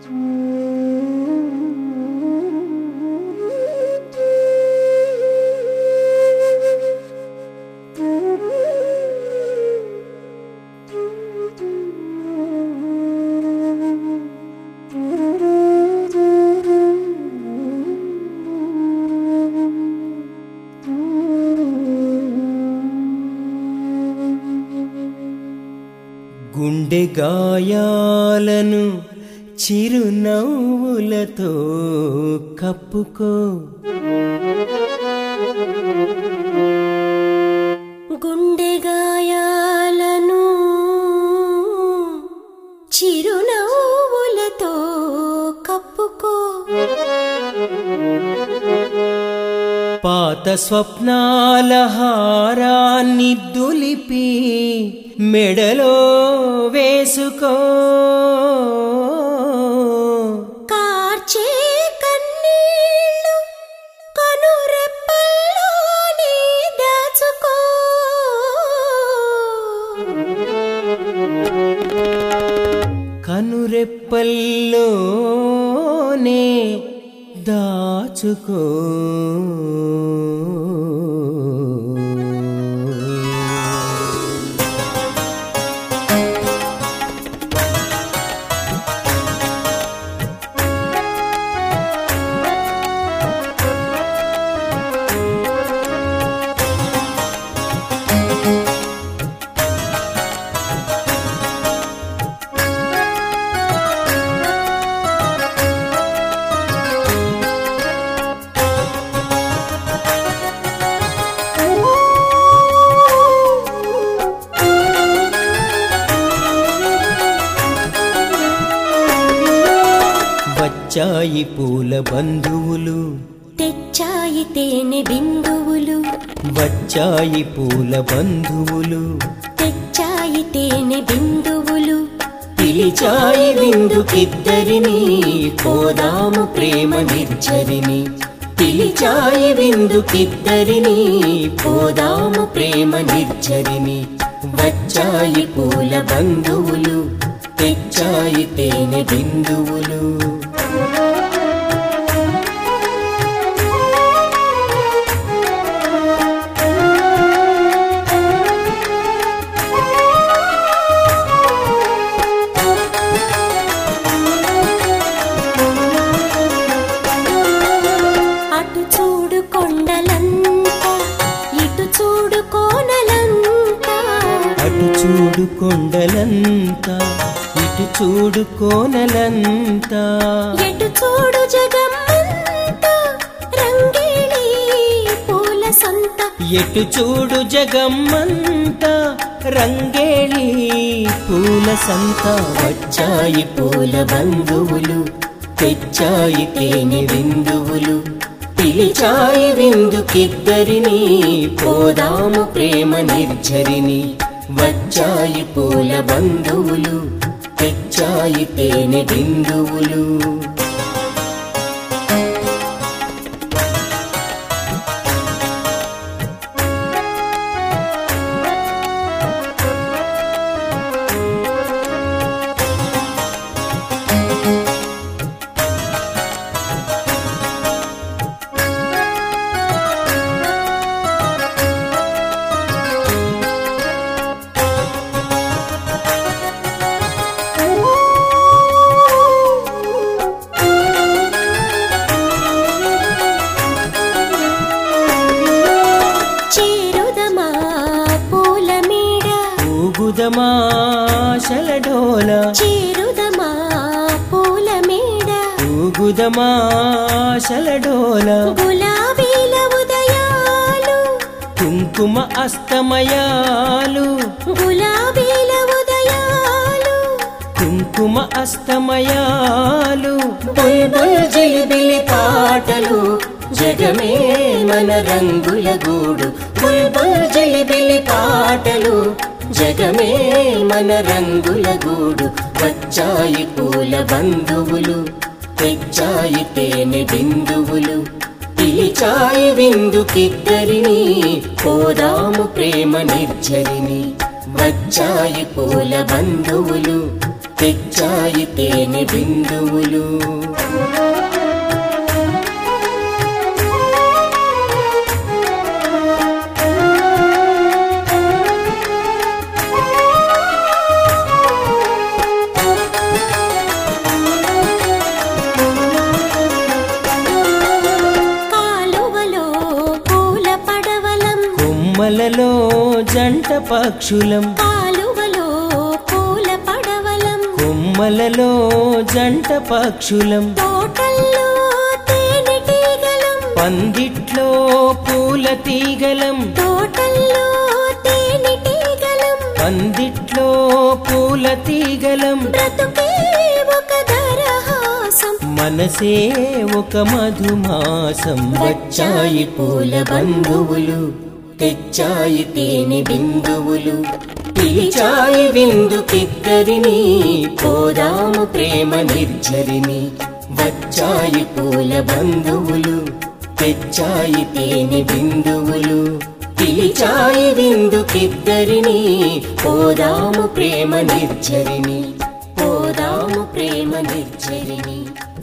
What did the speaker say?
గుండె గాయాలను చిరునవ్వులతో కప్పుకో, గుండె గాయాలను చిరునవ్వులతో కప్పుకో, పాత స్వప్నాల హారాన్ని దులిపి మెడలో వేసుకో, కార్చే కన్నీళ్ళు కనురెప్పల్లోనే దాచుకో, కనురెప్పల్లోనే దాచుకో. వచ్చాయి పూల బంధువులు, తెచ్చాయి తేనె బిందువులు, వచ్చాయి పూల బంధువులు, తెచ్చాయి తేనె బిందువులు, పిలిచాయి విందుకిద్దరిని, పోదాము ప్రేమ నిర్జరిని. పిలిచాయి విందుకిద్దరిని, పోదాము ప్రేమ నిర్జరిని. వచ్చాయి పూల బంధువులు, తెచ్చాయి తేనె బిందువులు. అటు చూడు కొండలంతా, ఇటు చూడు కోనలంతా, అటు చూడు కొండలంతా, ఇటు చూడు కోనలంతా, ఎటు చూడు జగమ్మంతా రంగేళి పూల సంత, ఎటు చూడు జగమ్మంతా రంగేళి పూల సంత. వచ్చాయి పూల బంధువులు, తెచ్చాయి తేనె బిందువులు, పిలిచాయి విందుకిద్దరిని, పోదాము ప్రేమ నిర్జరిని. వచ్చాయి పూల బంధువులు, తెచ్చాయి తేనె బిందువులు. ఊగుదమా శలడోల, చేరుదమా పూల మేడ, ఊగుదమా శలడోల. గులాబీల ఉదయాలు, కుంకుమ అస్తమయాలు, గులాబీల ఉదయాలు, కుంకుమ అస్తమయాలు. బుల్బుల్ జిలిబిలి పాటలు, జగమే మన రంగుల గూడు. బుల్బుల్ జిలిబిలి పాటలు, జగమే మన రంగుల గూడు. వచ్చాయి పూల బంధువులు, తెచ్చాయి తేనె బిందువులు, పిలిచాయి విందుకిద్దరిని, పోదాము ప్రేమ నిర్జరిని. వచ్చాయి పూల బంధువులు, తెచ్చాయి తేనె బిందువులు. కొమ్మలలో జంట పక్షులం, కాలువలో పూల పడవలం, కొమ్మలలో జంట పక్షులం, తోటల్లో తేనెటీగలం, పందిట్లో పూల తీగలం, తోటల్లో తేనెటీగలం, పందిట్లో పూల తీగలం. బ్రతుకే ఒక దరహాసం, మనసే ఒక మధుమాసం. వచ్చాయి పూల బంధువులు, తెచ్చాయి తేనె బిందువులు, పిలిచాయి విందుకిద్దరిని, పోదాము ప్రేమ నిర్జరిని. వచ్చాయి పూల బంధువులు, తెచ్చాయి తేనె బిందువులు, పిలిచాయి విందుకిద్దరిని, పోదాము ప్రేమ నిర్జరిని, పోదాము ప్రేమ నిర్జరిని.